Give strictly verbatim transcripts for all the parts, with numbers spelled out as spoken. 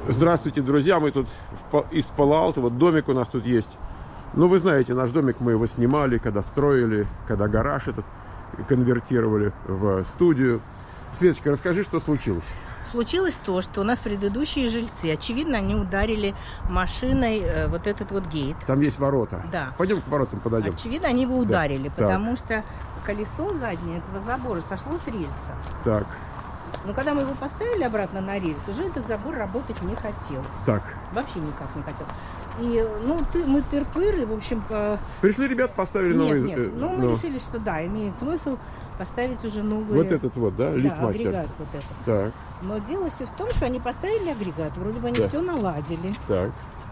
Здравствуйте, друзья, мы тут из Пало-Алто, вот домик у нас тут есть. Ну, вы знаете, наш домик, мы его снимали, когда строили, когда гараж этот конвертировали в студию. Светочка, расскажи, что случилось. Случилось то, что у нас предыдущие жильцы, очевидно, они ударили машиной э, вот этот вот гейт. Там есть ворота. Да. Пойдем к воротам подойдем. Очевидно, они его ударили, да. потому так. что колесо заднее этого забора сошло с рельса. Так. Но когда мы его поставили обратно на рельс, уже этот забор работать не хотел. Так. Вообще никак не хотел. И, ну, ты, мы тыр-пыр, и, в общем... По... Пришли ребята, поставили новый... Нет, нет, ну, мы но... решили, что да, имеет смысл поставить уже новый... Вот этот вот, да, лифтмастер. Да, агрегат вот этот. Так. Но дело все в том, что они поставили агрегат, вроде бы они да. все наладили. Так.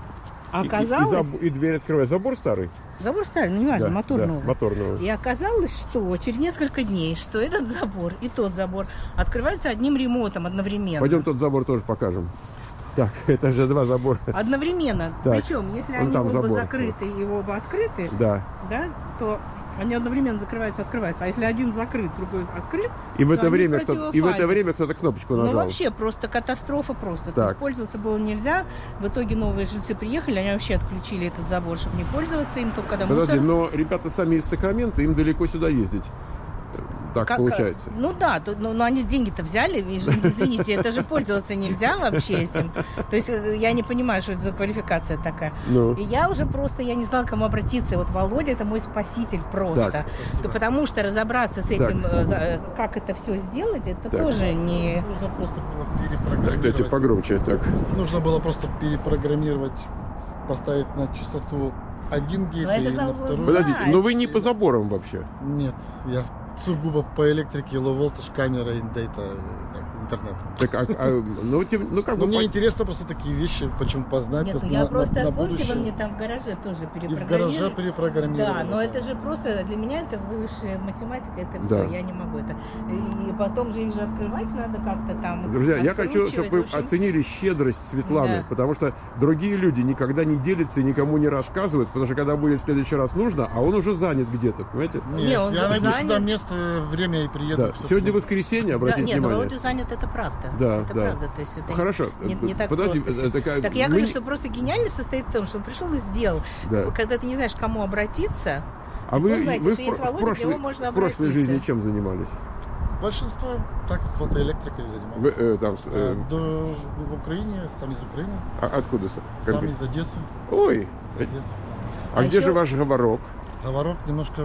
А оказалось... И, и, и, заб... и дверь открывает. Забор старый? Забор старый, ну неважно, да, мотор да, новый. Мотор новый. И оказалось, что через несколько дней, что этот забор и тот забор открываются одним ремонтом одновременно. Пойдем тот забор тоже покажем. Так, это же два забора. Одновременно. Так. Причем, если Вон они там оба забор. закрыты и оба открыты, да. Да, то они одновременно закрываются, открываются. А если один закрыт, другой открыт, и в это то время кто и в это время кто-то кнопочку нажал. Ну вообще просто катастрофа просто. То есть пользоваться было нельзя. В итоге новые жильцы приехали, они вообще отключили этот забор, чтобы не пользоваться им, только когда Подожди, мусор... но ребята сами из Сакрамента, им далеко сюда ездить. Так как, получается. Ну да, то, но, но они деньги-то взяли, извините, это же пользоваться нельзя вообще этим. То есть я не понимаю, что это за квалификация такая. Ну. И я уже просто, я не знала, к кому обратиться. Вот Володя, это мой спаситель просто. Так, потому что разобраться с этим, так. как это все сделать, это так. тоже не... Нужно просто было перепрограммировать. Так, дайте погромче, так. Нужно было просто перепрограммировать, поставить на частоту один гейт и на второй. Подождите, но вы не по заборам вообще? Нет, я сугубо по электрике, low voltage, камера, data, интернет. Так, а, а, ну, тем, ну, как Но бы мне по... интересно просто такие вещи, почему познать. Нет, просто я на, просто, на, на помните, будущее. вы мне там в гараже тоже перепрограммировали. И в гараже перепрограммировали. Да, но да. это же просто, для меня это высшая математика, это да. все, я не могу это. И потом же их же открывать надо как-то там. Друзья, я хочу, чтобы вы общем... оценили щедрость Светланы, да. потому что другие люди никогда не делятся и никому не рассказывают, потому что когда будет в следующий раз нужно, а он уже занят где-то, понимаете? Нет, не, он я найду занят. сюда место, время и приеду. Да. Сегодня воскресенье, обратите да, нет, внимание. Нет, Володя занят, это правда. Да, это да. правда. То есть это Хорошо. Не, не так Подожди, просто. это как... Так я Мы... говорю, что просто гениальность состоит в том, что он пришел и сделал. Да. Когда ты не знаешь, к кому обратиться, а вы, вы, знаете, вы в, Володя, в, прошлой, в прошлой жизни чем занимались? Большинство так фотоэлектрикой занимались. Вы, э, там, э... А, до, в Украине, сам из Украины. А откуда? Как сам бы? Из Одессы. Ой! Из Одессы. А, а где еще... же ваш говорок? Говорок немножко...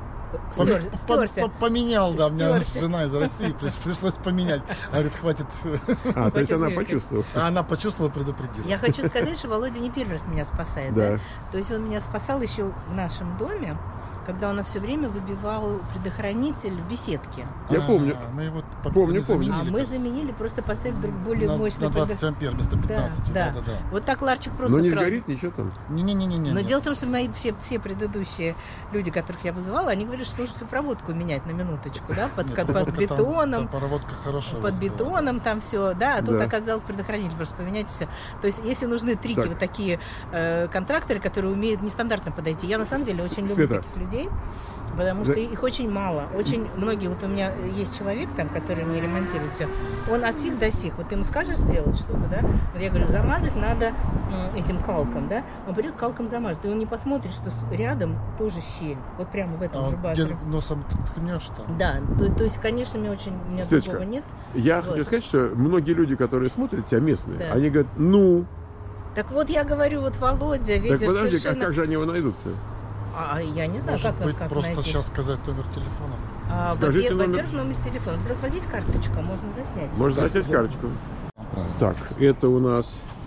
Стер, Пом... По Поменял, да, у меня жена из России, пришлось поменять. Говорит, хватит. А, то есть она почувствовала. А она почувствовала, предупредила. Я хочу сказать, что Володя не первый раз меня спасает. Да. Да? То есть он меня спасал еще в нашем доме, когда он все время выбивал предохранитель в беседке. Я а, помню. Мы его помню, помню. А мы заменили, просто поставив друг более на, мощный. На двадцать ампер вместо пятнадцати. Да, да, да. да, да. Вот так Ларчик просто. Но не крал. сгорит ничего там. Не-не-не. Но нет. дело в том, что мои все, все предыдущие люди, которых я вызывала, они говорили, что нужно всю проводку менять на минуточку, да, под, Нет, под бетоном. Там, там проводка хорошая. Под бетоном там все, да, а тут да. оказалось предохранитель, просто поменять все. То есть, если нужны трики, так. вот такие э, контракторы, которые умеют нестандартно подойти. Я на самом деле очень люблю Света. таких людей. Потому что их очень мало. Очень многие, вот у меня есть человек там, который мне ремонтирует все. Он от сих до сих. Вот ты ему скажешь сделать что-то, да? Вот я говорю, замазать надо этим калком, да? Он придет калком замажет. И он не посмотрит, что рядом тоже щель. Вот прямо в этом а же башне. Носом ткнешь там. Да, то, то есть, конечно, мне очень, у меня Светочка, другого нет. Я вот. хочу сказать, что многие люди, которые смотрят тебя, местные, да. они говорят, ну. Так вот я говорю, вот Володя, видишь, так подожди, совершенно... а как же они его найдут-то? А, я не знаю, Может как, быть, как просто найти. сейчас сказать номер телефона. А, Скажите во-первых, номер... номер телефона. Вдруг вот здесь карточка, можно заснять. Можно заснять карточку. Правильно. Так, это у нас...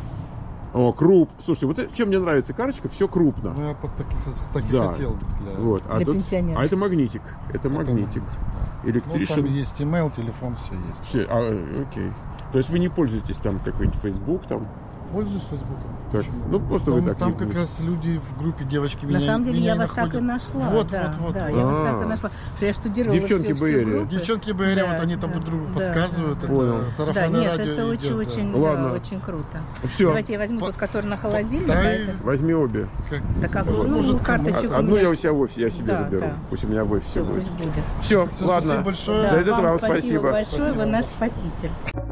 О, круп. Слушайте, вот это, чем мне нравится карточка, все крупно. Ну, я под таких, таких да. хотел. Для, вот. а для тут... пенсионеров. А это магнитик. Это, это магнитик. Да. Электришн. Ну, там есть имейл, телефон, все есть. Все, а, окей. То есть вы не пользуетесь там какой-нибудь Facebook там? Пользуюсь Фейсбуком. Так, ну просто там, вы так Там не... как раз люди в группе, девочки меня На самом деле меня я вас находят. так и нашла. Вот, да, вот, вот. Да, вот. я вас так и нашла. Что я штудировала Девчонки всю, БР. всю группу. Девчонки БР, да, вот они там да, друг другу да, подсказывают. да. Это Понял. сарафанное Да, нет, радио это идет, очень-очень, да. да, Ладно. очень круто. Все. Давайте я возьму По... тот, который на холодильник. Да, а и... это... Возьми обе. Как... Так как Вот. ну, Может, карточек у Одну меня... я у себя в офисе я себе да, заберу. Да. Пусть у меня в офисе Все, будет. пусть будет. Все, Все, ладно. спасибо большое. Да, Да, это вам вам спасибо, спасибо. большое, Спасибо. вы наш спаситель.